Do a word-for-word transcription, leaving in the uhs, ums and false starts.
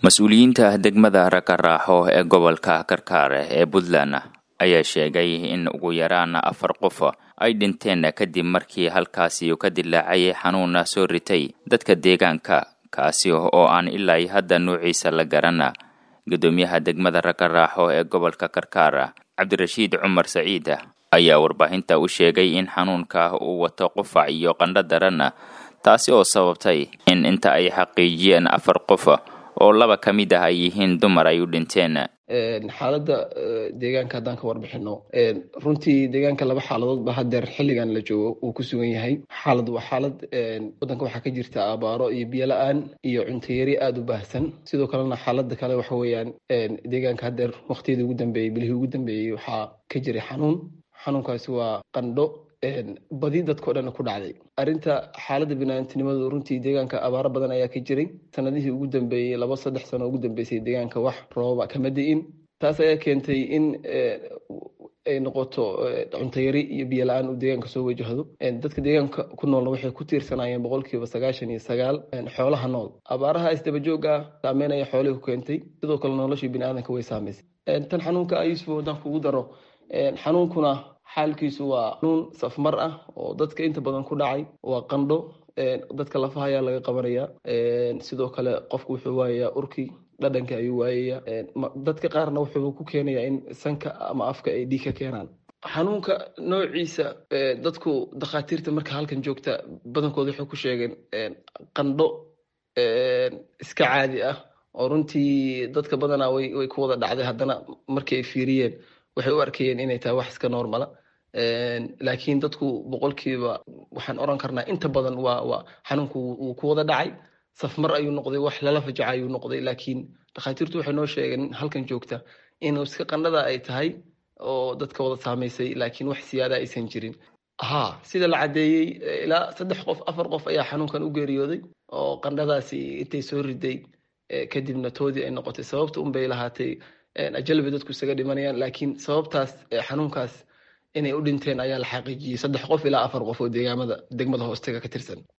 Mas-uuliyiinta degmada Rakaraaxo ee gobolka Karkaar ee Puntland ayaa sheegay in ugu yaraan afar qof ay dhinteen kadib markii halkaasi uu ka dilaacay xanuun soo ritay dadka deegaanka kaasi oo aan ilaa hadda nuuciisa la garan. Gudoomiyaha degmada Rakaraaxo ee gobolka Karkaar Cabdirashiid Cumar Saciid ayaa warbaahinta u sheegay in xanuunka uu wato qufac iyo qandho daran, taasi oo sababtay in inta ay xaqiijiyeen afar qof oo laba ka mid ah ay yihiin dumar ay u dhinteen. xaaladda deegaanka haddaan ka warbixino runtii deegaanka laba xaaladood ba haddeer xilligan la joogo uu ku sugan yahay. Xaalad waa xaalad waddanka waxaa ka jirta abaaro iyo biyo la-aan iyo cunto yari aada u baahsan. Sidoo kalena xaaladda kale waxa weeyaan deegaanka haddeer waqtiyadii ugu dambeeyey bilihii ugu dambeeyey waxaa ka jiray xanuun. xanuunkaasi waa qandho badi dadkao dhan ku dhacday. Arrinta xaaladda bini'aadantinimadu runtii deegaanka abaaro badan ayaa ka jiray. Sanadihii ugu dambeeyey laba saddex sano ugu dambeysay deegaanka wax rooba kama di'in. Taas ayaa keentay in ay noqoto cunto yari iyo biyo la-aan uu deegaanka soo wajahdo. Dadka deegaanka ku noolna waxay ku tiirsanaayeen boqolkiiba sagaashan iyo sagaal xoolaha nool. Abaaraha isdaba joog ah saameynaya xoolihii ku keentay, sidoo kale noloshii bini'aadanka way saamaysay. Tan xanuunka ayuusba haddaan kugu daro, xanuunkuna xaalkiisu waa xanuun safmar ah oo dadka inta badan ku dhacay. Waa qandho, dadka lafaha ayaa laga qabanaya. Sidoo kale qofku wuxuu waayayaa urkii, dhadhanka ayuu waayayaa. Dadka qaarna wuxuu ku keenayaa in sanka ama afka ay dhiig ka keenaan. Xanuunka noociisa dadku dhakhaatiirta marka halkan joogta badankooda waxay ku sheegeen qandho iska caadi ah oo runtii dadka badanaa way way ku wada dhacday. Haddana markii ay fiiriyeen waxay u arkayeen inay tahay wax iska normala. Laakiin dadku boqolkiiba waxaan oran karnaa inta badan waa waa xanuunku uu ku wada dhacay. Safmar ayuu noqday, wax lala fajaca ayuu noqday. Laakiin dhakhaatiirtu waxay noo sheegeen halkan joogta inuu iska qandhada ay tahay oo dadka wada saamaysay, laakiin wax siyaada aysan jirin. haa sida la cadeeyey ilaa saddex qof afar qof ayaa xanuunkan u geeriyooday oo qandhadaasi intay soo riday kadibna toodii ay noqotay. Sababta un bay lahaatay ajalbi dadku isaga dhimanayaan, laakiin sababtaas xanuunkaas inay u dhinteen ayaa la xaqiijiyey saddex qof ilaa afar qof oo deegaamada degmada hoostaga ka tirsan.